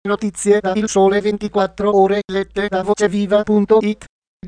Notizie da Il Sole 24 Ore lette da voceviva.it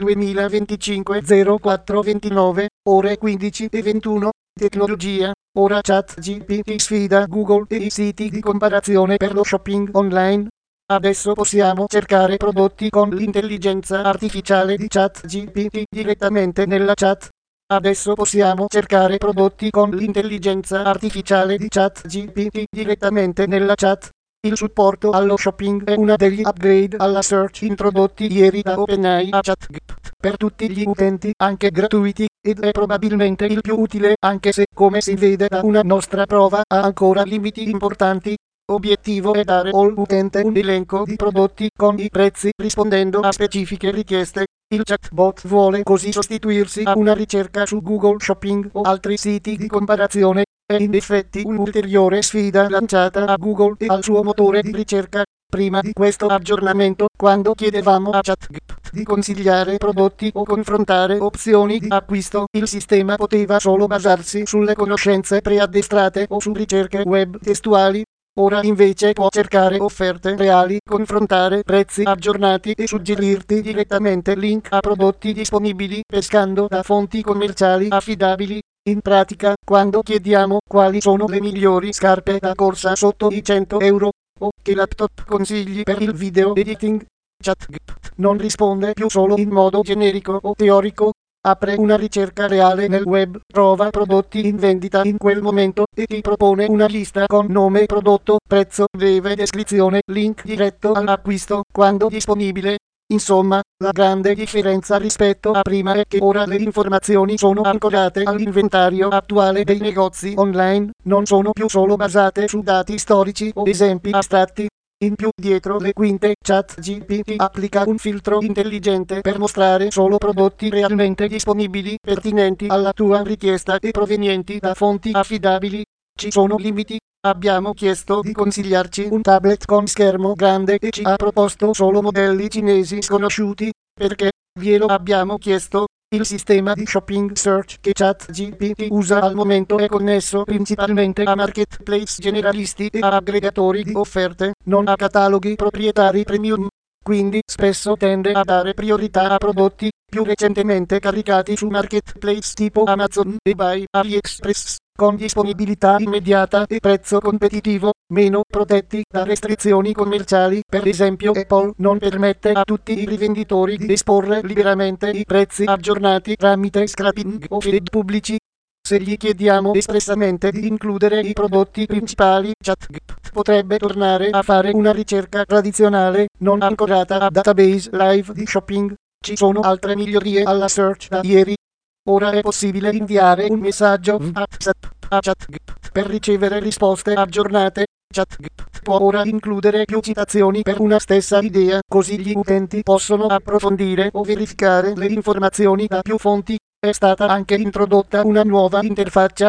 2025 04 29 ore 15 e 21. Tecnologia. Ora ChatGPT sfida Google e i siti di comparazione per lo shopping online. Adesso possiamo cercare prodotti con l'intelligenza artificiale di ChatGPT direttamente nella chat. Adesso possiamo cercare prodotti con l'intelligenza artificiale di ChatGPT direttamente nella chat. Il supporto allo shopping è uno degli upgrade alla search introdotti ieri da OpenAI a ChatGPT per tutti gli utenti, anche gratuiti, ed è probabilmente il più utile, anche se, come si vede da una nostra prova, ha ancora limiti importanti. Obiettivo è dare all'utente un elenco di prodotti con i prezzi rispondendo a specifiche richieste. Il chatbot vuole così sostituirsi a una ricerca su Google Shopping o altri siti di comparazione. È in effetti un'ulteriore sfida lanciata a Google e al suo motore di ricerca. Prima di questo aggiornamento, quando chiedevamo a ChatGPT di consigliare prodotti o confrontare opzioni di acquisto, il sistema poteva solo basarsi sulle conoscenze preaddestrate o su ricerche web testuali. Ora invece può cercare offerte reali, confrontare prezzi aggiornati e suggerirti direttamente link a prodotti disponibili pescando da fonti commerciali affidabili. In pratica, quando chiediamo quali sono le migliori scarpe da corsa sotto i 100 euro o che laptop consigli per il video editing, ChatGPT non risponde più solo in modo generico o teorico. Apre una ricerca reale nel web, trova prodotti in vendita in quel momento e ti propone una lista con nome prodotto, prezzo, breve descrizione, link diretto all'acquisto, quando disponibile. Insomma, la grande differenza rispetto a prima è che ora le informazioni sono ancorate all'inventario attuale dei negozi online, non sono più solo basate su dati storici o esempi astratti. In più, dietro le quinte, ChatGPT applica un filtro intelligente per mostrare solo prodotti realmente disponibili, pertinenti alla tua richiesta e provenienti da fonti affidabili. Ci sono limiti. Abbiamo chiesto di consigliarci un tablet con schermo grande e ci ha proposto solo modelli cinesi sconosciuti. Perché? Glielo abbiamo chiesto. Il sistema di shopping search che ChatGPT usa al momento è connesso principalmente a marketplace generalisti e a aggregatori di offerte, non a cataloghi proprietari premium. Quindi spesso tende a dare priorità a prodotti più recentemente caricati su marketplace tipo Amazon, eBay, AliExpress, con disponibilità immediata e prezzo competitivo, meno protetti da restrizioni commerciali. Per esempio, Apple non permette a tutti i rivenditori di esporre liberamente i prezzi aggiornati tramite scrapping o feed pubblici. Se gli chiediamo espressamente di includere i prodotti principali, ChatGPT potrebbe tornare a fare una ricerca tradizionale, non ancorata a database live di shopping. Ci sono altre migliorie alla search da ieri. Ora è possibile inviare un messaggio WhatsApp a ChatGPT per ricevere risposte aggiornate. ChatGPT può ora includere più citazioni per una stessa idea, così gli utenti possono approfondire o verificare le informazioni da più fonti. È stata anche introdotta una nuova interfaccia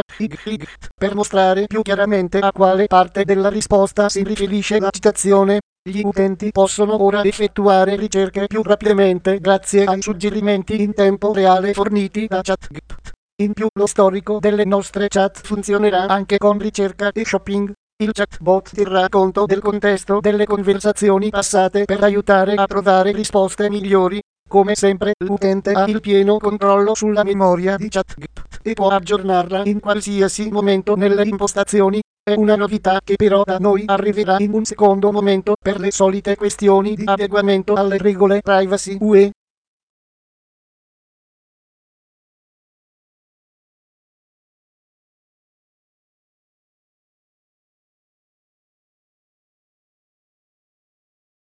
per mostrare più chiaramente a quale parte della risposta si riferisce la citazione. Gli utenti possono ora effettuare ricerche più rapidamente grazie ai suggerimenti in tempo reale forniti da ChatGPT. In più, lo storico delle nostre chat funzionerà anche con ricerca e shopping. Il chatbot terrà conto del contesto delle conversazioni passate per aiutare a trovare risposte migliori. Come sempre, l'utente ha il pieno controllo sulla memoria di ChatGPT e può aggiornarla in qualsiasi momento nelle impostazioni. È una novità che però da noi arriverà in un secondo momento per le solite questioni di adeguamento alle regole privacy UE.